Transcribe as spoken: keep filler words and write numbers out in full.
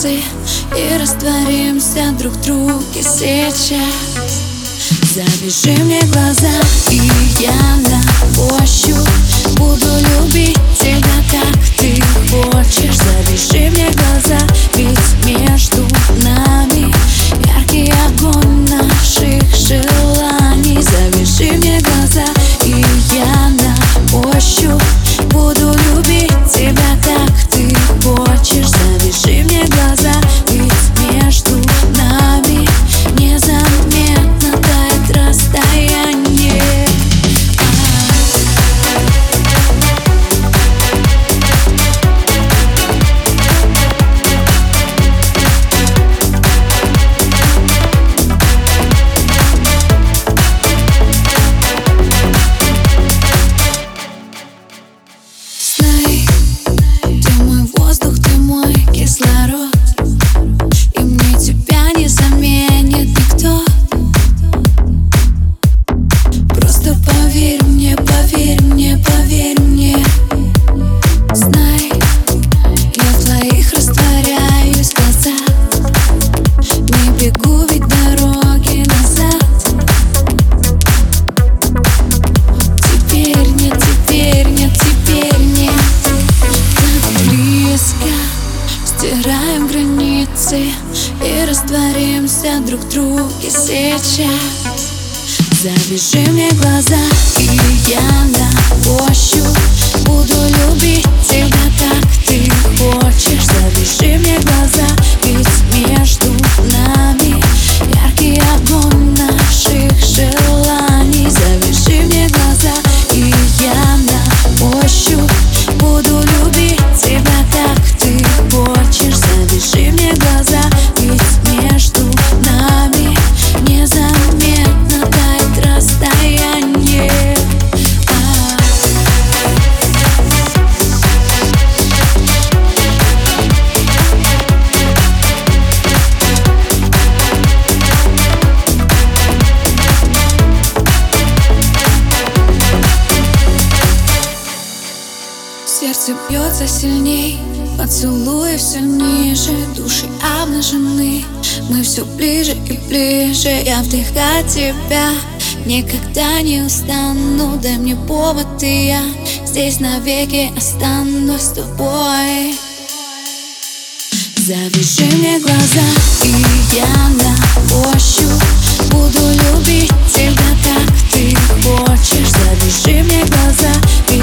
границы и растворимся друг в друге сейчас. Завяжи мне глаза, и я на ощупь буду любить тебя, как ты хочешь. Завяжи мне глаза, ведь между нами яркий огонь наших желаний. Завяжи мне глаза, и я на ощупь буду любить тебя, как ты хочешь. Завяжи мне глаза, ведь между нами незаметно тает расстояние. Кислород, и мне тебя не заменит никто. Просто поверь мне, поверь мне, поверь мне. Знай, я в твоих растворяюсь в глазах. Не бегу, ведь дороги назад. Теперь нет, теперь нет, теперь нет. Так близко стираем границы и растворимся друг в друге сейчас. Завяжи мне глаза, и я на ощупь буду любить тебя, как ты хочешь. Завяжи мне глаза, ведь между нами яркий огонь наших желаний. Завяжи мне глаза, и я на ощупь буду любить тебя, как ты хочешь. Завяжи мне глаза, ведь между нами незаметно тает расстояние. Сердце бьется сильней, поцелуи все ниже, души обнажены. Мы все ближе и ближе, я вдыхаю тебя. Никогда не устану, дай мне повод, и я здесь навеки останусь с тобой. Завяжи мне глаза, и я на ощупь буду любить тебя, как ты хочешь. Завяжи мне глаза, и